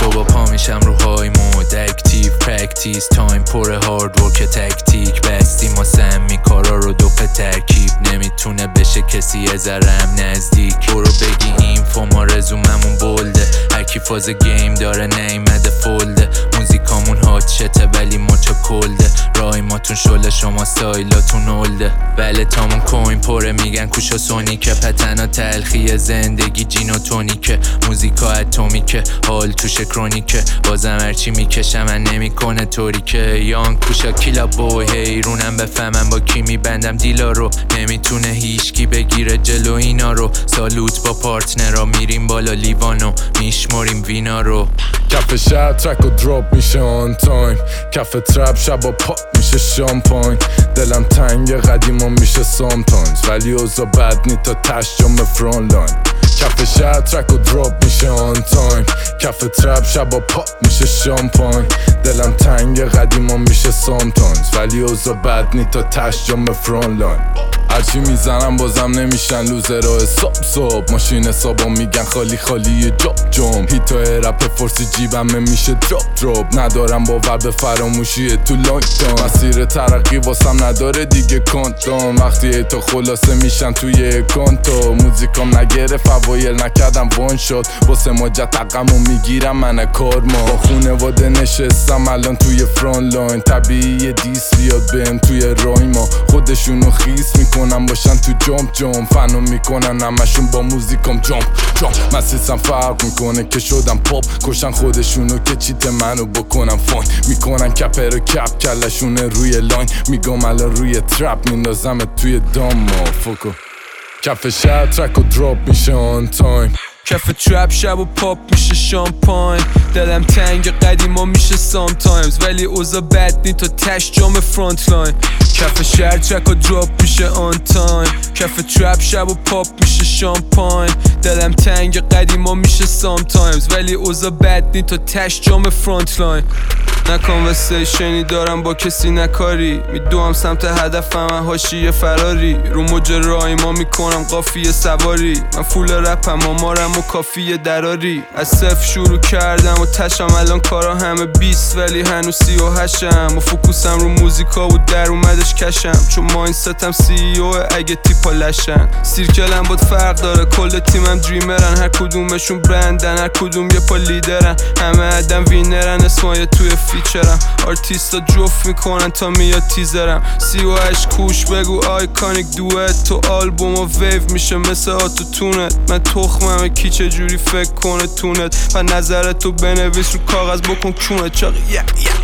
صبح پا میشم روهای مود اکتیو پرکتیس تایم پر هارد ورک تکتیک بستیم ما سمی کارا رو دو ترکیب نمیتونه بشه کسی یه ذرم نزدیک برو بگی اینفو ما رزوممون بولده هرکی فاز گیم داره نیمده فولده موزیکامون هات شته ولی مچا کلده رایماتون شله شما سایلاتون اولده بله تامون کوین پره میگن کوشا سونیکه پتنا تلخی زندگی جین و تونیکه موزیکا اتمیکه حال توش کرونیکه بازم هرچی میکشم من نمیکنه طوری که یان کوشا کیلا بوی هیرونم بفهمم با کی میبندم دیلا رو نمیتونه هیچکی بگیره جلو اینا رو سالوت با پارتنرها میریم بالا لیوانو میشماریم وینا رو کف شهر ترک و دراپ میشه آن تایم کف ترپ شبا پاپ میشه شامپاین دلم تنگ قدیما میشه سامتایمز ولی اوزا بد نی تا تش جام فران لاین کف شهر ترک و دراپ میشه آن تایم کف ترپ شبا پاپ میشه شامپاین دلم تنگ قدیما میشه سامتایمز ولی اوزا بد نی تا تش جام فران لاین هرچی میزنم بازم نمیشن لوزرها صبح ماشین حسابا میگن خالی خالی جام هیتای رپ فرسی جیبم میشه دراپ ندارم باور به فراموشی تو لانگ تام مسیر ترقی واسم نداره دیگه کانتون وقتی تو خلاصه میشن توی اکانتو موزیکام نگرفت اوایل نکردم وان شد واسه ماجت تقمو میگیرم من کارما با خونواده نشستم الان توی فران لاین طبیعی دیس بیاد بهم توی رایما خودشونو خیس میکنن باشن تو جام فنو میکنن همشون با موزیکام جامپ مسیسم فرق میکنه که شدم پاپ کشن خودشونو که چیت منو بکنم فاین میکنن کپه رو کپ کلشونه روی لاین میگم الان روی ترپ میندازم توی دام فوکو کف شهر ترک و دراپ میشه آن تایم کف ترپ شب و پاپ میشه شامپاین دلم تنگ قدیما میشه سامتایمز ولی اوزا بد نی تا تش جام فرانت لاین کف شهر ترک و دراپ میشه آن تایم کف ترپ شب و پاپ میشه شامپاین دلم تنگ قدیما میشه سامتایمز ولی اوزا بد نی تا تش جام فرانت لاین نه کانورسیشنی دارم با کسی نکاری میدوام سمت هدفم من حاشیه فراری رو موج رایما میکنم قافیه سواری من فول رپم آمارم و کافیه دراری از صفر شروع کردم و تشم الان کارا همه 20 ولی هنوز 38م و فوکوسم رو موزیکا و در اومدش کشم چون ماینستم CEO اگه تیپا لشن سیرکلم بود فرق داره کل تیمم دریمرن هر کدومشون برندن هر کدوم یه پا لیدرن همه عدم وینرن اسمای توی فیچرم آرتیستا جفت میکنن تا میاد تیزرم 38 کوش بگو آیکانیک دوت تو آلبوم و ویو میشه مثل آتو تونت من تخممه کی چجوری فکر کنه تونت و نظرتو بنویس رو کاغذ بکن کونت چاقی